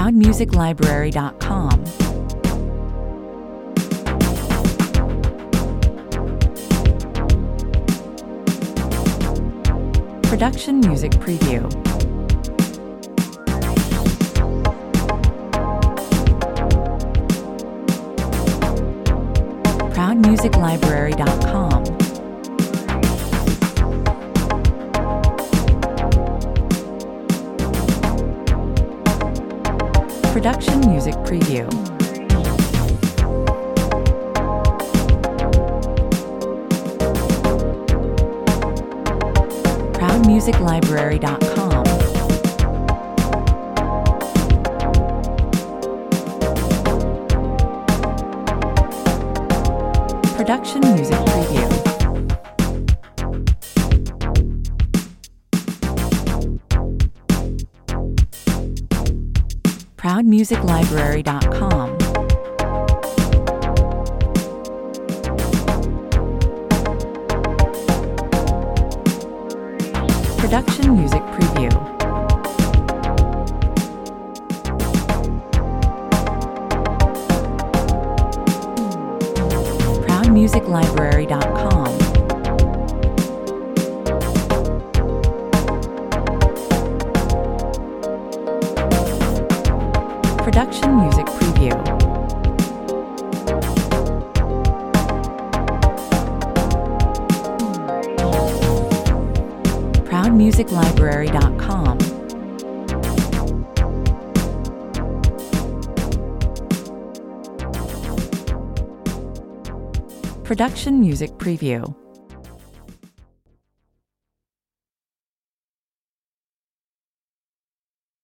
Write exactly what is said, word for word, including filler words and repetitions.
proud music library dot com. Production Music Preview. proud music library dot com. Production Music Preview. proud music library dot com. Production Music Preview. proud music library dot com. Production Music Preview. proud music library dot com. Production Music Preview. proud music library dot com. Production Music Preview.